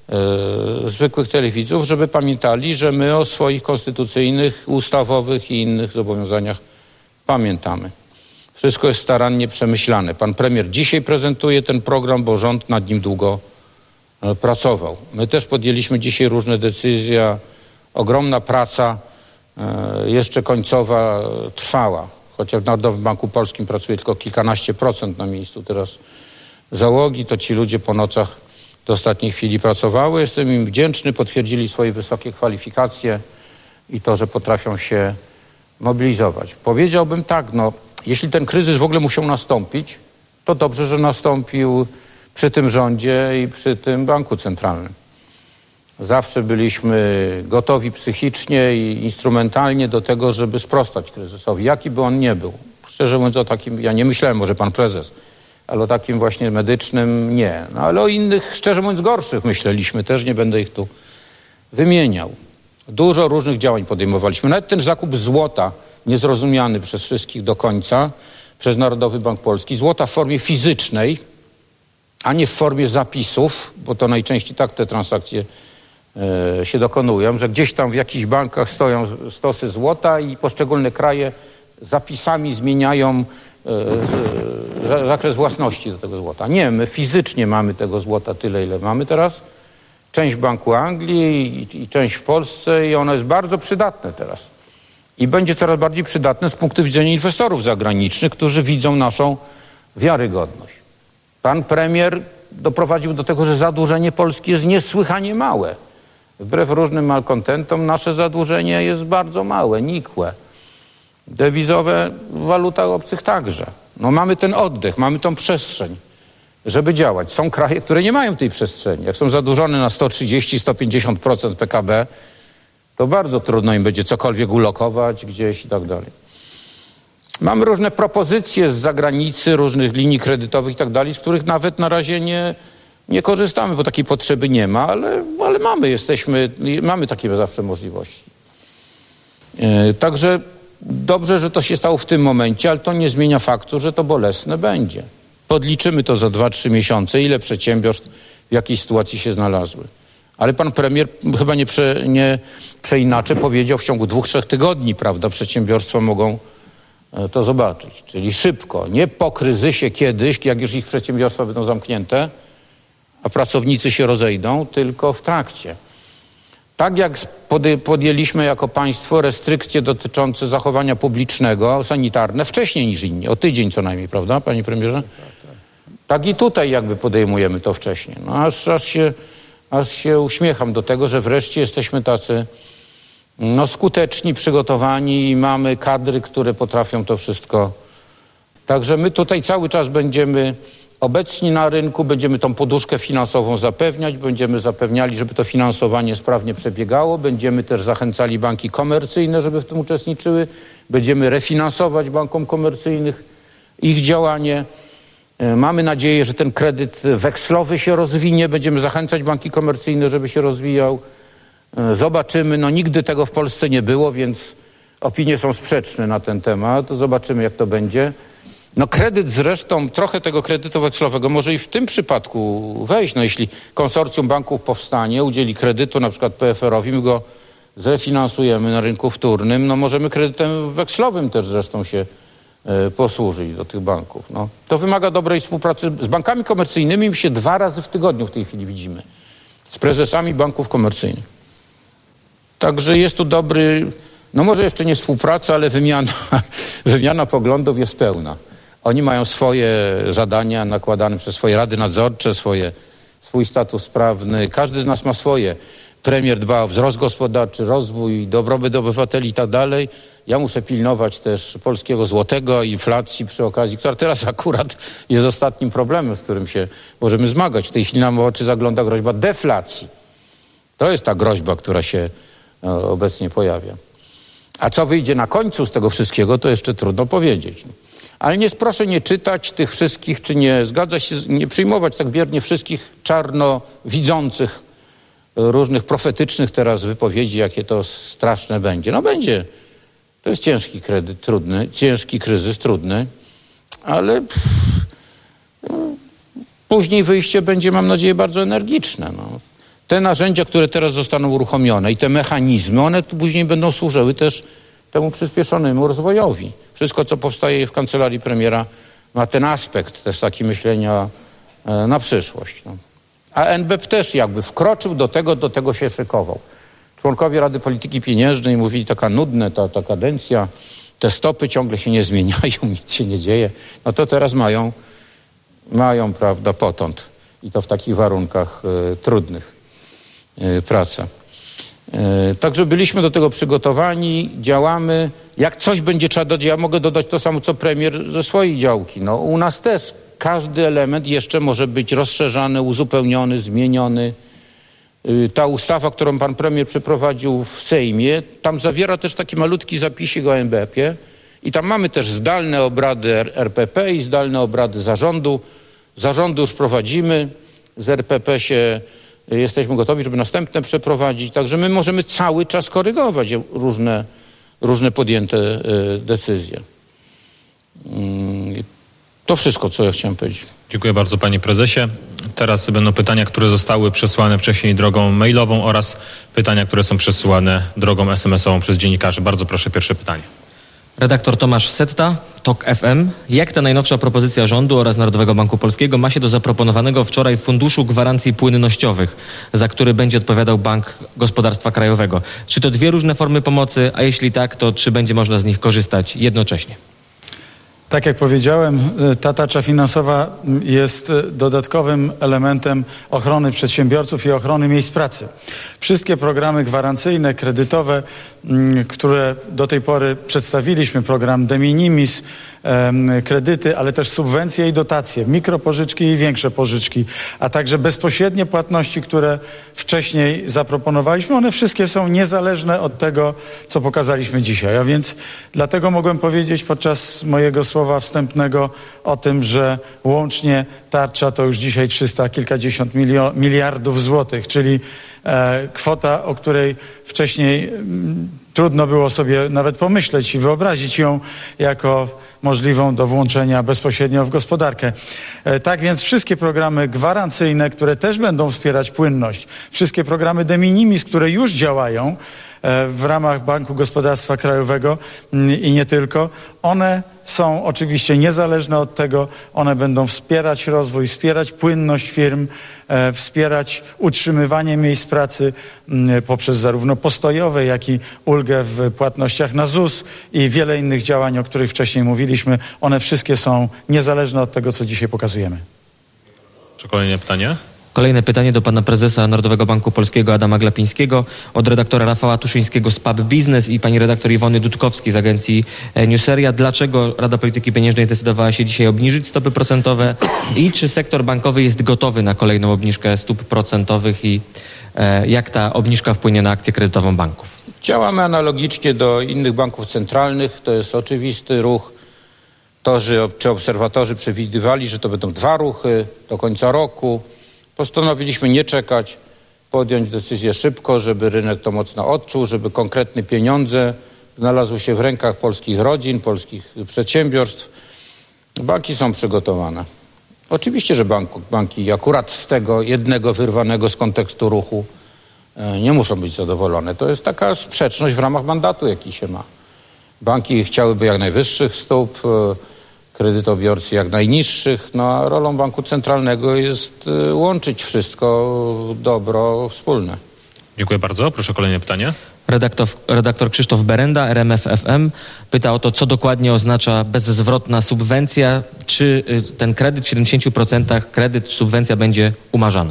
S3: zwykłych telewidzów, żeby pamiętali, że my o swoich konstytucyjnych, ustawowych i innych zobowiązaniach pamiętamy. Wszystko jest starannie przemyślane. Pan premier dzisiaj prezentuje ten program, bo rząd nad nim długo pracował. My też podjęliśmy dzisiaj różne decyzje. Ogromna praca jeszcze końcowa trwała. Chociaż w Narodowym Banku Polskim pracuje tylko kilkanaście procent na miejscu teraz załogi, to ci ludzie po nocach do ostatniej chwili pracowały. Jestem im wdzięczny, potwierdzili swoje wysokie kwalifikacje i to, że potrafią się mobilizować. Powiedziałbym tak, jeśli ten kryzys w ogóle musiał nastąpić, to dobrze, że nastąpił przy tym rządzie i przy tym banku centralnym. Zawsze byliśmy gotowi psychicznie i instrumentalnie do tego, żeby sprostać kryzysowi, jaki by on nie był. Szczerze mówiąc o takim, ja nie myślałem, może pan prezes, ale o takim właśnie medycznym nie. No ale o innych, szczerze mówiąc, gorszych myśleliśmy też, nie będę ich tu wymieniał. Dużo różnych działań podejmowaliśmy. Nawet ten zakup złota, niezrozumiany przez wszystkich do końca, przez Narodowy Bank Polski, złota w formie fizycznej, a nie w formie zapisów, bo to najczęściej tak te transakcje się dokonują, że gdzieś tam w jakichś bankach stoją stosy złota i poszczególne kraje zapisami zmieniają zakres własności do tego złota. Nie, my fizycznie mamy tego złota tyle, ile mamy teraz. Część w Banku Anglii i część w Polsce i ono jest bardzo przydatne teraz. I będzie coraz bardziej przydatne z punktu widzenia inwestorów zagranicznych, którzy widzą naszą wiarygodność. Pan premier doprowadził do tego, że zadłużenie Polski jest niesłychanie małe. Wbrew różnym malkontentom nasze zadłużenie jest bardzo małe, nikłe. Dewizowe w walutach obcych także. No mamy ten oddech, mamy tą przestrzeń, żeby działać. Są kraje, które nie mają tej przestrzeni. Jak są zadłużone na 130-150% PKB, to bardzo trudno im będzie cokolwiek ulokować gdzieś i tak dalej. Mamy różne propozycje z zagranicy, różnych linii kredytowych i tak dalej, z których nawet na razie nie korzystamy, bo takiej potrzeby nie ma, ale mamy takie zawsze możliwości. Także dobrze, że to się stało w tym momencie, ale to nie zmienia faktu, że to bolesne będzie. Podliczymy to za 2-3 miesiące, ile przedsiębiorstw w jakiej sytuacji się znalazły. Ale pan premier chyba nie przeinaczy powiedział w ciągu 2-3 tygodni, prawda, przedsiębiorstwa mogą to zobaczyć. Czyli szybko, nie po kryzysie kiedyś, jak już ich przedsiębiorstwa będą zamknięte, a pracownicy się rozejdą, tylko w trakcie. Tak jak podjęliśmy jako państwo restrykcje dotyczące zachowania publicznego, sanitarne, wcześniej niż inni, o tydzień co najmniej, prawda, panie premierze? Tak i tutaj jakby podejmujemy to wcześniej. No aż się uśmiecham do tego, że wreszcie jesteśmy tacy skuteczni, przygotowani i mamy kadry, które potrafią to wszystko. Także my tutaj cały czas będziemy obecni na rynku, będziemy tą poduszkę finansową zapewniać, będziemy zapewniali, żeby to finansowanie sprawnie przebiegało, będziemy też zachęcali banki komercyjne, żeby w tym uczestniczyły, będziemy refinansować bankom komercyjnych ich działanie. Mamy nadzieję, że ten kredyt wekslowy się rozwinie, będziemy zachęcać banki komercyjne, żeby się rozwijał. Zobaczymy, nigdy tego w Polsce nie było, więc opinie są sprzeczne na ten temat. Zobaczymy, jak to będzie. Kredyt zresztą, trochę tego kredytu wekslowego może i w tym przypadku wejść. Jeśli konsorcjum banków powstanie, udzieli kredytu na przykład PFR-owi, my go zrefinansujemy na rynku wtórnym, możemy kredytem wekslowym też zresztą się posłużyć do tych banków. To wymaga dobrej współpracy. Z bankami komercyjnymi się 2 razy w tygodniu w tej chwili widzimy. Z prezesami banków komercyjnych. Także jest tu dobry, może jeszcze nie współpraca, ale wymiana poglądów jest pełna. Oni mają swoje zadania nakładane przez swoje rady nadzorcze, swój status prawny. Każdy z nas ma swoje. Premier dba o wzrost gospodarczy, rozwój, dobrobyt obywateli i tak dalej. Ja muszę pilnować też polskiego złotego, inflacji przy okazji, która teraz akurat jest ostatnim problemem, z którym się możemy zmagać. W tej chwili nam w oczy zagląda groźba deflacji. To jest ta groźba, która się obecnie pojawia. A co wyjdzie na końcu z tego wszystkiego, to jeszcze trudno powiedzieć. Ale proszę nie czytać tych wszystkich, czy nie zgadzać się, nie przyjmować tak biernie wszystkich czarno widzących, różnych profetycznych teraz wypowiedzi, jakie to straszne będzie. Będzie. To jest ciężki kredyt, trudny, ciężki kryzys, trudny, ale później wyjście będzie, mam nadzieję, bardzo energiczne. Te narzędzia, które teraz zostaną uruchomione i te mechanizmy, one później będą służyły też temu przyspieszonemu rozwojowi. Wszystko, co powstaje w kancelarii premiera, ma ten aspekt też taki myślenia na przyszłość. A NBP też jakby wkroczył do tego się szykował. Członkowie Rady Polityki Pieniężnej mówili, taka nudna ta kadencja, te stopy ciągle się nie zmieniają, nic się nie dzieje. To teraz mają, prawda, potąd. I to w takich warunkach trudnych praca. Także byliśmy do tego przygotowani, działamy. Jak coś będzie trzeba dodać, ja mogę dodać to samo, co premier ze swojej działki. U nas też każdy element jeszcze może być rozszerzany, uzupełniony, zmieniony. Ta ustawa, którą pan premier przeprowadził w Sejmie, tam zawiera też taki malutki zapisik o NBP-ie i tam mamy też zdalne obrady RPP i zdalne obrady zarządu. Zarządu już prowadzimy, z RPP jesteśmy gotowi, żeby następne przeprowadzić. Także my możemy cały czas korygować różne podjęte decyzje. To wszystko, co ja chciałem powiedzieć.
S1: Dziękuję bardzo, panie prezesie. Teraz będą pytania, które zostały przesłane wcześniej drogą mailową oraz pytania, które są przesyłane drogą SMS-ową przez dziennikarzy. Bardzo proszę, pierwsze pytanie.
S4: Redaktor Tomasz Setta, TOK FM. Jak ta najnowsza propozycja rządu oraz Narodowego Banku Polskiego ma się do zaproponowanego wczoraj Funduszu Gwarancji Płynnościowych, za który będzie odpowiadał Bank Gospodarstwa Krajowego? Czy to dwie różne formy pomocy, a jeśli tak, to czy będzie można z nich korzystać jednocześnie?
S2: Tak jak powiedziałem, ta tarcza finansowa jest dodatkowym elementem ochrony przedsiębiorców i ochrony miejsc pracy. Wszystkie programy gwarancyjne, kredytowe, które do tej pory przedstawiliśmy, program de minimis, kredyty, ale też subwencje i dotacje, mikropożyczki i większe pożyczki, a także bezpośrednie płatności, które wcześniej zaproponowaliśmy, one wszystkie są niezależne od tego, co pokazaliśmy dzisiaj. A więc dlatego mogłem powiedzieć podczas mojego słowa wstępnego o tym, że łącznie tarcza to już dzisiaj 300 kilkadziesiąt miliardów złotych, czyli kwota, o której wcześniej trudno było sobie nawet pomyśleć i wyobrazić ją jako możliwą do włączenia bezpośrednio w gospodarkę. Tak więc wszystkie programy gwarancyjne, które też będą wspierać płynność, wszystkie programy de minimis, które już działają w ramach Banku Gospodarstwa Krajowego i nie tylko, one są oczywiście niezależne od tego, one będą wspierać rozwój, wspierać płynność firm, wspierać utrzymywanie miejsc pracy poprzez zarówno postojowe, jak i ulgę w płatnościach na ZUS i wiele innych działań, o których wcześniej mówiliśmy. One wszystkie są niezależne od tego, co dzisiaj pokazujemy.
S1: Czy kolejne pytanie?
S4: Kolejne pytanie do pana prezesa Narodowego Banku Polskiego Adama Glapińskiego od redaktora Rafała Tuszyńskiego z PAB Biznes i pani redaktor Iwony Dudkowskiej z agencji Newseria. Dlaczego Rada Polityki Pieniężnej zdecydowała się dzisiaj obniżyć stopy procentowe i czy sektor bankowy jest gotowy na kolejną obniżkę stóp procentowych i jak ta obniżka wpłynie na akcję kredytową banków?
S3: Działamy analogicznie do innych banków centralnych. To jest oczywisty ruch. Czy obserwatorzy przewidywali, że to będą 2 ruchy do końca roku. Postanowiliśmy nie czekać, podjąć decyzję szybko, żeby rynek to mocno odczuł, żeby konkretne pieniądze znalazły się w rękach polskich rodzin, polskich przedsiębiorstw. Banki są przygotowane. Oczywiście, że banki akurat z tego jednego wyrwanego z kontekstu ruchu nie muszą być zadowolone. To jest taka sprzeczność w ramach mandatu, jaki się ma. Banki chciałyby jak najwyższych stóp, kredytobiorcy jak najniższych, a rolą banku centralnego jest łączyć wszystko dobro wspólne.
S1: Dziękuję bardzo. Proszę o kolejne pytanie.
S4: Redaktor Krzysztof Berenda, RMF FM, pyta o to, co dokładnie oznacza bezzwrotna subwencja. Czy ten kredyt w 70% subwencja będzie umarzana?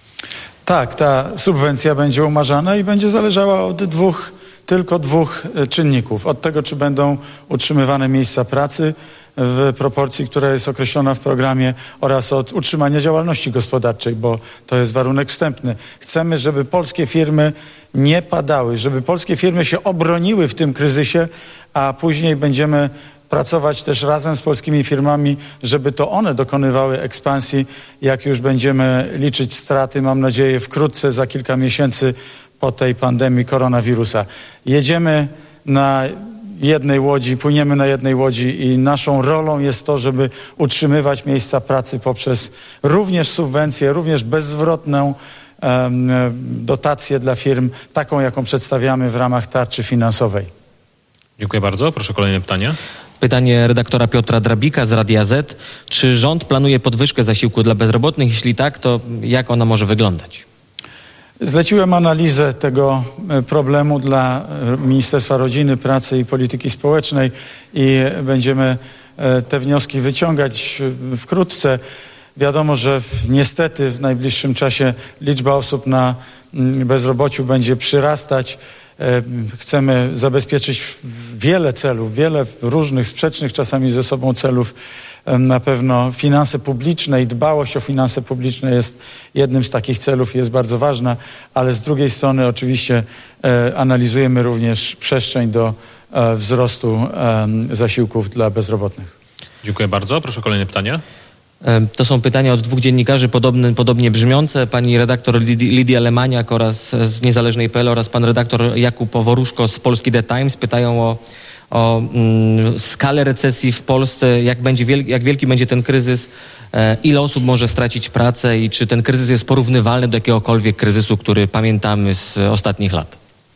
S4: Tak,
S2: ta subwencja będzie umarzana i będzie zależała od tylko dwóch czynników. Od tego, czy będą utrzymywane miejsca pracy w proporcji, która jest określona w programie, oraz od utrzymania działalności gospodarczej, bo to jest warunek wstępny. Chcemy, żeby polskie firmy nie padały, żeby polskie firmy się obroniły w tym kryzysie, a później będziemy pracować też razem z polskimi firmami, żeby to one dokonywały ekspansji, jak już będziemy liczyć straty, mam nadzieję, wkrótce, za kilka miesięcy po tej pandemii koronawirusa. Jedziemy na jednej łodzi, płyniemy na jednej łodzi i naszą rolą jest to, żeby utrzymywać miejsca pracy poprzez również subwencję, również bezzwrotną dotację dla firm, taką jaką przedstawiamy w ramach tarczy finansowej.
S1: Dziękuję bardzo. Proszę o kolejne pytanie.
S4: Pytanie redaktora Piotra Drabika z Radia Z. Czy rząd planuje podwyżkę zasiłku dla bezrobotnych? Jeśli tak, to jak ona może wyglądać?
S2: Zleciłem analizę tego problemu dla Ministerstwa Rodziny, Pracy i Polityki Społecznej i będziemy te wnioski wyciągać wkrótce. Wiadomo, że niestety w najbliższym czasie liczba osób na bezrobociu będzie przyrastać. Chcemy zabezpieczyć wiele celów, wiele różnych sprzecznych czasami ze sobą celów Na pewno finanse publiczne i dbałość o finanse publiczne jest jednym z takich celów i jest bardzo ważna, ale z drugiej strony oczywiście analizujemy również przestrzeń do wzrostu zasiłków dla bezrobotnych.
S1: Dziękuję bardzo. Proszę o kolejne pytanie.
S4: To są pytania od dwóch dziennikarzy podobnie brzmiące. Pani redaktor Lidia Lemaniak z Niezależnej.pl oraz pan redaktor Jakub Oworuszko z Polski The Times pytają o skalę recesji w Polsce, jak wielki będzie ten kryzys, ile osób może stracić pracę i czy ten kryzys jest porównywalny do jakiegokolwiek kryzysu, który pamiętamy z ostatnich lat.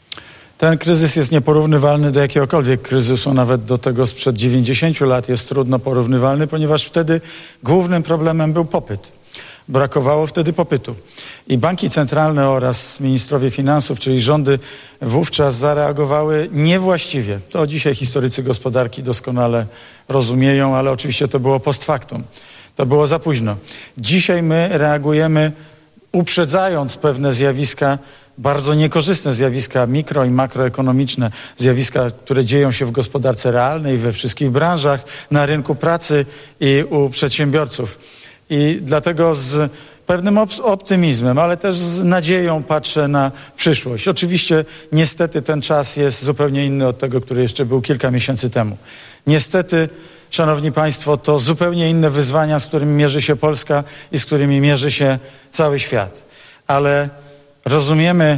S2: Ten kryzys jest nieporównywalny do jakiegokolwiek kryzysu, nawet do tego sprzed 90 lat jest trudno porównywalny, ponieważ wtedy głównym problemem był popyt. Brakowało wtedy popytu. I banki centralne oraz ministrowie finansów, czyli rządy wówczas zareagowały niewłaściwie. To dzisiaj historycy gospodarki doskonale rozumieją, ale oczywiście to było post factum. To było za późno. Dzisiaj my reagujemy uprzedzając pewne zjawiska, bardzo niekorzystne zjawiska mikro- i makroekonomiczne, zjawiska, które dzieją się w gospodarce realnej, we wszystkich branżach, na rynku pracy i u przedsiębiorców. I dlatego z pewnym optymizmem, ale też z nadzieją patrzę na przyszłość. Oczywiście niestety ten czas jest zupełnie inny od tego, który jeszcze był kilka miesięcy temu. Niestety, szanowni państwo, to zupełnie inne wyzwania, z którymi mierzy się Polska i z którymi mierzy się cały świat. Ale rozumiemy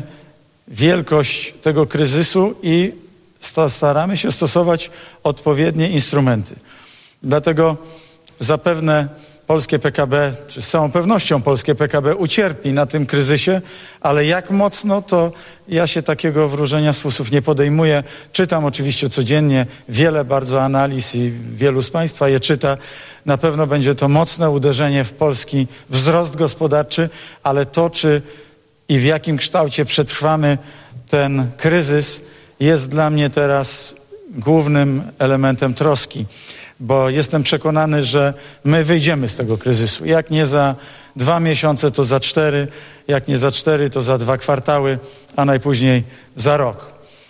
S2: wielkość tego kryzysu i staramy się stosować odpowiednie instrumenty. Dlatego zapewne polskie PKB, czy z całą pewnością polskie PKB ucierpi na tym kryzysie, ale jak mocno, to ja się takiego wróżenia z fusów nie podejmuję. Czytam oczywiście codziennie wiele bardzo analiz i wielu z państwa je czyta. Na pewno będzie to mocne uderzenie w polski wzrost gospodarczy, ale to, czy i w jakim kształcie przetrwamy ten kryzys, jest dla mnie teraz głównym elementem troski, bo jestem przekonany, że my wyjdziemy z tego kryzysu. Jak nie za 2 miesiące, to za 4, jak nie za 4, to za 2 kwartały, a najpóźniej za rok.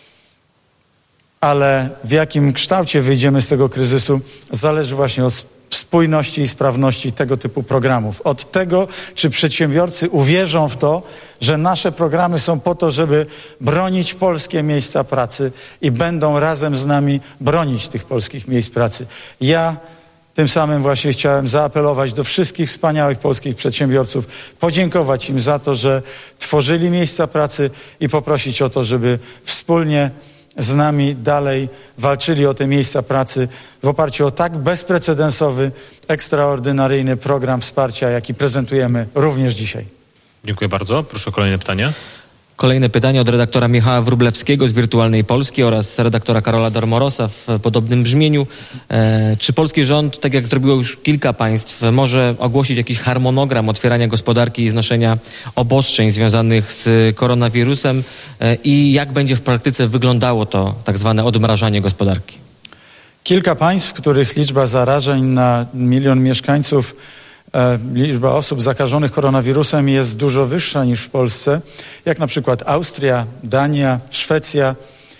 S2: Ale w jakim kształcie wyjdziemy z tego kryzysu, zależy właśnie od spójności i sprawności tego typu programów. Od tego, czy przedsiębiorcy uwierzą w to, że nasze programy są po to, żeby bronić polskie miejsca pracy i będą razem z nami bronić tych polskich miejsc pracy. Ja tym samym właśnie chciałem zaapelować do wszystkich wspaniałych polskich przedsiębiorców, podziękować im za to, że tworzyli miejsca pracy i poprosić o to, żeby wspólnie z nami dalej walczyli o te miejsca pracy w oparciu o tak bezprecedensowy, ekstraordynaryjny program wsparcia, jaki prezentujemy również dzisiaj.
S1: Dziękuję bardzo. Proszę o kolejne pytanie.
S4: Kolejne pytanie od redaktora Michała Wróblewskiego z Wirtualnej Polski oraz redaktora Karola Dormorosa w podobnym brzmieniu. Czy polski rząd, tak jak zrobiło już kilka państw, może ogłosić jakiś harmonogram otwierania gospodarki i znoszenia obostrzeń związanych z koronawirusem i jak będzie w praktyce wyglądało to tak zwane odmrażanie gospodarki?
S2: Kilka państw, w których liczba zarażeń na 1 milion mieszkańców, liczba osób zakażonych koronawirusem jest dużo wyższa niż w Polsce, jak na przykład Austria, Dania, Szwecja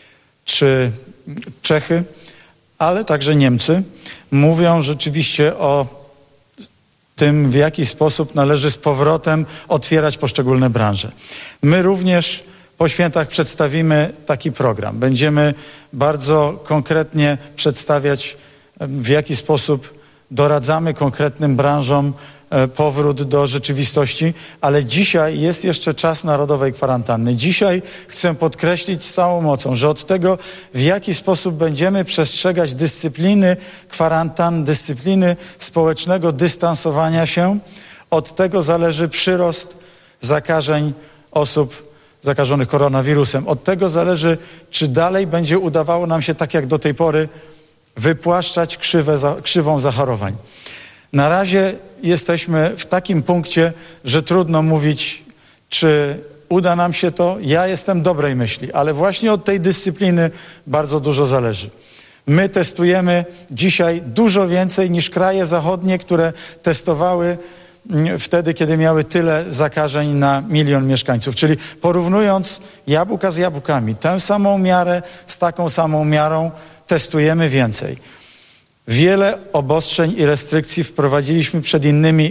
S2: czy Czechy, ale także Niemcy, mówią rzeczywiście o tym, w jaki sposób należy z powrotem otwierać poszczególne branże. My również po świętach przedstawimy taki program. Będziemy bardzo konkretnie przedstawiać, w jaki sposób doradzamy konkretnym branżom powrót do rzeczywistości, ale dzisiaj jest jeszcze czas narodowej kwarantanny. Dzisiaj chcę podkreślić z całą mocą, że od tego, w jaki sposób będziemy przestrzegać dyscypliny kwarantan, dyscypliny społecznego dystansowania się, od tego zależy przyrost zakażeń osób zakażonych koronawirusem. Od tego zależy, czy dalej będzie udawało nam się, tak jak do tej pory, wypłaszczać krzywą zachorowań. Na razie jesteśmy w takim punkcie, że trudno mówić, czy uda nam się to. Ja jestem dobrej myśli, ale właśnie od tej dyscypliny bardzo dużo zależy. My testujemy dzisiaj dużo więcej niż kraje zachodnie, które testowały wtedy, kiedy miały tyle zakażeń na 1 milion mieszkańców. Czyli porównując jabłka z jabłkami, tę samą miarę z taką samą miarą testujemy więcej. Wiele obostrzeń i restrykcji wprowadziliśmy przed innymi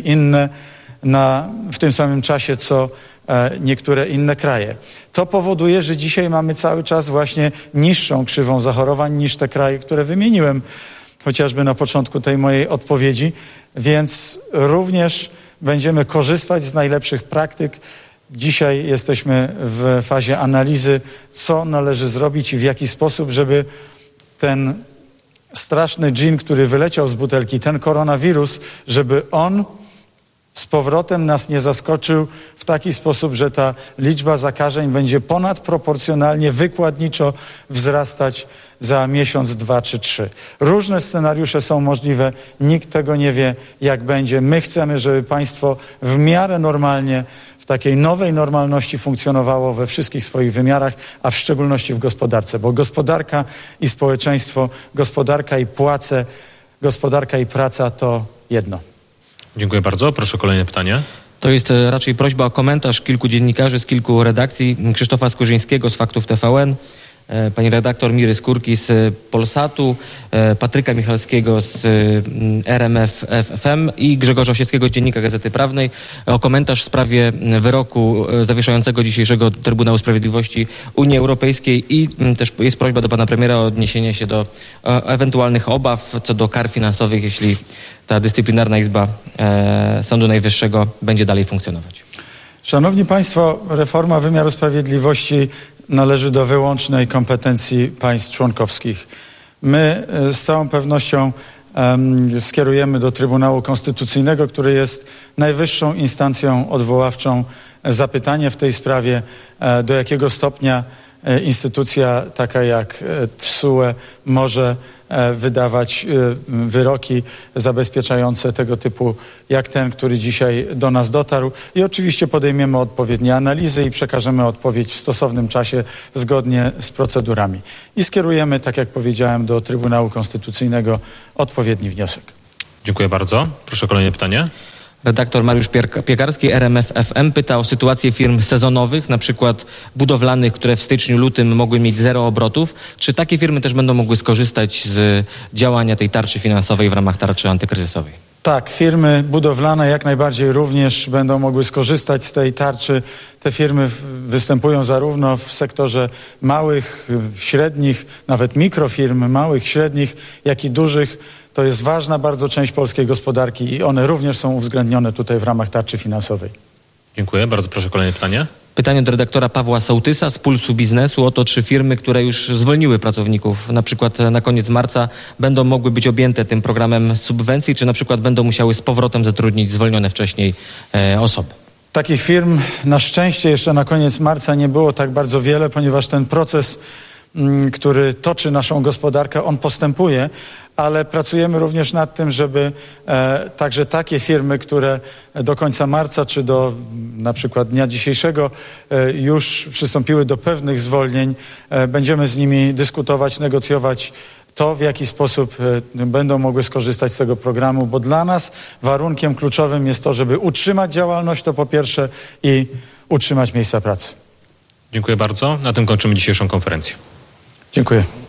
S2: w tym samym czasie, co niektóre inne kraje. To powoduje, że dzisiaj mamy cały czas właśnie niższą krzywą zachorowań niż te kraje, które wymieniłem chociażby na początku tej mojej odpowiedzi, więc również będziemy korzystać z najlepszych praktyk. Dzisiaj jesteśmy w fazie analizy, co należy zrobić i w jaki sposób, żeby ten straszny dżin, który wyleciał z butelki, ten koronawirus, żeby on z powrotem nas nie zaskoczył w taki sposób, że ta liczba zakażeń będzie ponadproporcjonalnie, wykładniczo wzrastać za miesiąc, 2 czy 3. Różne scenariusze są możliwe, nikt tego nie wie, jak będzie. My chcemy, żeby państwo w miarę normalnie, w takiej nowej normalności funkcjonowało we wszystkich swoich wymiarach, a w szczególności w gospodarce, bo gospodarka i społeczeństwo, gospodarka i płace, gospodarka i praca to jedno.
S1: Dziękuję bardzo. Proszę o kolejne pytanie.
S4: To jest raczej prośba o komentarz kilku dziennikarzy z kilku redakcji. Krzysztofa Skurzyńskiego z Faktów TVN, pani redaktor Miry Skórki z Polsatu, Patryka Michalskiego z RMF FM i Grzegorza Osieckiego z Dziennika Gazety Prawnej o komentarz w sprawie wyroku zawieszającego dzisiejszego Trybunału Sprawiedliwości Unii Europejskiej i też jest prośba do pana premiera o odniesienie się do ewentualnych obaw co do kar finansowych, jeśli ta dyscyplinarna izba Sądu Najwyższego będzie dalej funkcjonować.
S2: Szanowni Państwo, reforma wymiaru sprawiedliwości należy do wyłącznej kompetencji państw członkowskich. My z całą pewnością skierujemy do Trybunału Konstytucyjnego, który jest najwyższą instancją odwoławczą, zapytanie w tej sprawie, do jakiego stopnia instytucja taka jak TSUE może wydawać wyroki zabezpieczające tego typu jak ten, który dzisiaj do nas dotarł i oczywiście podejmiemy odpowiednie analizy i przekażemy odpowiedź w stosownym czasie zgodnie z procedurami. I skierujemy, tak jak powiedziałem, do Trybunału Konstytucyjnego odpowiedni wniosek.
S1: Dziękuję bardzo. Proszę o kolejne pytanie.
S4: Redaktor Mariusz Piekarski, RMF FM, pyta o sytuację firm sezonowych, na przykład budowlanych, które w styczniu, lutym mogły mieć 0 obrotów. Czy takie firmy też będą mogły skorzystać z działania tej tarczy finansowej w ramach tarczy antykryzysowej?
S2: Tak, firmy budowlane jak najbardziej również będą mogły skorzystać z tej tarczy. Te firmy występują zarówno w sektorze małych, średnich, nawet mikrofirm, małych, średnich, jak i dużych. To jest ważna bardzo część polskiej gospodarki i one również są uwzględnione tutaj w ramach tarczy finansowej.
S1: Dziękuję. Bardzo proszę o kolejne pytanie.
S4: Pytanie do redaktora Pawła Sołtysa z Pulsu Biznesu o to, czy firmy, które już zwolniły pracowników, na przykład na koniec marca, będą mogły być objęte tym programem subwencji, czy na przykład będą musiały z powrotem zatrudnić zwolnione wcześniej osoby.
S2: Takich firm na szczęście jeszcze na koniec marca nie było tak bardzo wiele, ponieważ ten proces, który toczy naszą gospodarkę, on postępuje, ale pracujemy również nad tym, żeby także takie firmy, które do końca marca czy do na przykład dnia dzisiejszego już przystąpiły do pewnych zwolnień, będziemy z nimi dyskutować, negocjować to, w jaki sposób będą mogły skorzystać z tego programu, bo dla nas warunkiem kluczowym jest to, żeby utrzymać działalność, to po pierwsze, i utrzymać miejsca pracy.
S1: Dziękuję bardzo. Na tym kończymy dzisiejszą konferencję.
S2: Dziękuję.